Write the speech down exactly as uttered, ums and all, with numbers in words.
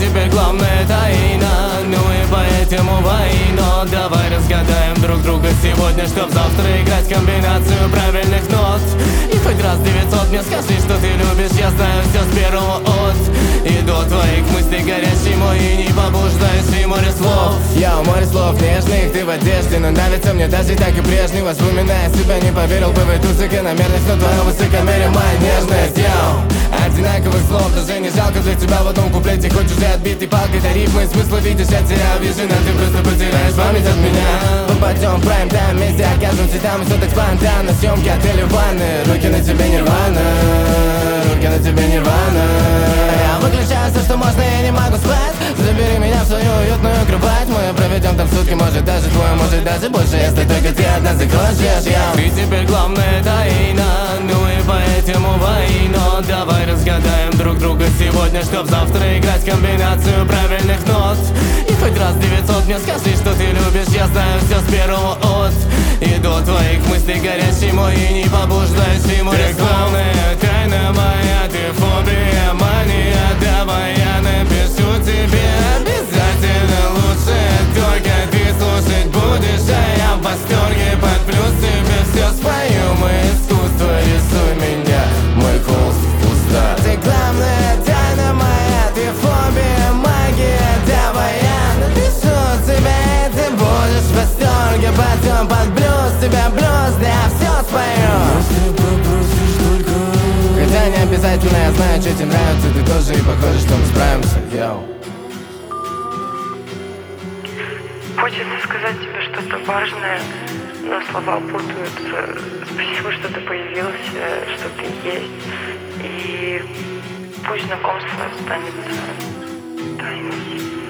теперь главная тайна, ну и поэтому война. Давай разгадаем друг друга сегодня, чтоб завтра играть комбинацию правильных нот. И хоть раз девятьсот мне скажи, что ты любишь, я знаю все с первого от и до твоих мыслей горящий мой и не побуждающий море слов. Я у море слов нежных, ты в одежде, но нравится мне даже так и прежнего. Вспоминая себя, не поверил бы в эту закономерность, но твое высокомерие моя нежность. Йоу, одинаковых слов даже не жалко для тебя в одном куплете. Хоть уже отбитый палкой до рифмы, смысла видишь, я тебя вижу, но ты просто потеряешь память от меня. Попадем в прайм-тайм, вместе окажемся там, и все так спонтанно. Съемки, отели, ванны, руки на тебе нирвана, руки на тебе нирвана. Я выключаю все, что можно, я не могу спать. Забери меня в свою уютную кровать. Мы проведем там сутки, может даже двое, может даже больше, если только ты одна захочешь. Я. Ты теперь главная тайна, ну и поэтому война. Давай разгадаем друг друга сегодня, чтоб завтра играть комбинацию правильных нот. И хоть раз девятьсот мне скажи, что ты любишь, я знаю все с первого от и до твоих мыслей горящий мой и не побуждающий мой. Ты главная тайна моя, ты фобия, мания. Давай я напишу тебе обязательно лучше, только ты слушать будешь, а я в восторге. Под плюс тебе все спою, мы искусство, рисуй меня, мой холст пуста. Ты главная тайна моя, ты фобия, магия. Давай я напишу тебе, и ты будешь в восторге. Потом под блюз тебя блюз, я все спою. Если попросишь только. Хотя не обязательно, я знаю, что тебе нравится. Ты тоже и похоже, что мы справимся. Йоу. Хочется сказать тебе что-то важное, но слова путаются. Спасибо, что ты появился, что ты есть. И пусть знакомство останется тайной.